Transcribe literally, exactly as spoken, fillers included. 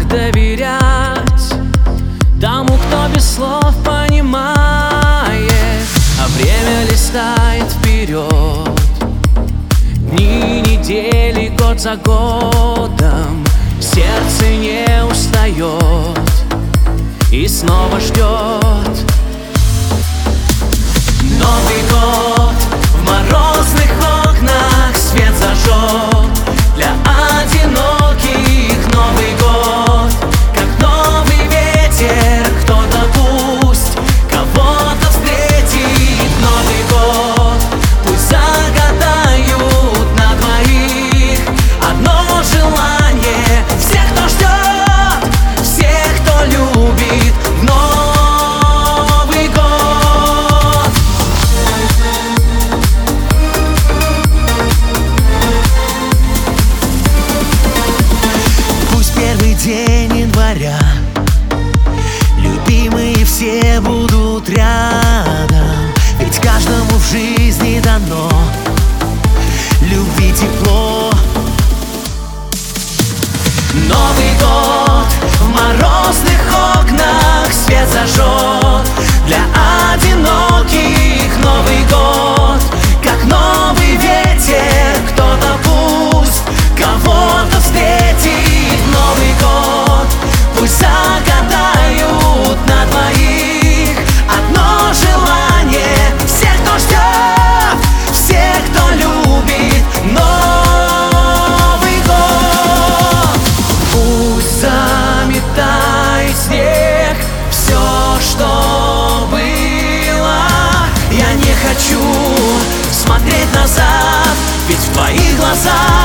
доверять тому, кто без слов понимает, а время листает вперед. Дни, недели, год за годом, сердце не устает и снова ждет. Новый год в морозных окнах свет зажжет. Для одиноких Новый год, как новый ветер, кто-то пусть кого-то встретит. Новый год, пусть загадают на двоих одно желание. Всех, кто ждет, всех, кто любит Новый год. Пусть первый день января любимые все будут рядом, ведь каждому в жизни дано любви тепло. Новый год в морозных окнах свет зажжет. Для одиноких Новый год, как новый ветер, кто-то пусть кого-то встретит. Новый год, пусть загадают на двоих одно желание. Всех, кто ждет, всех, кто любит Новый год. Пусть заметает снег все, что было. Я не хочу смотреть назад, ведь в твоих глазах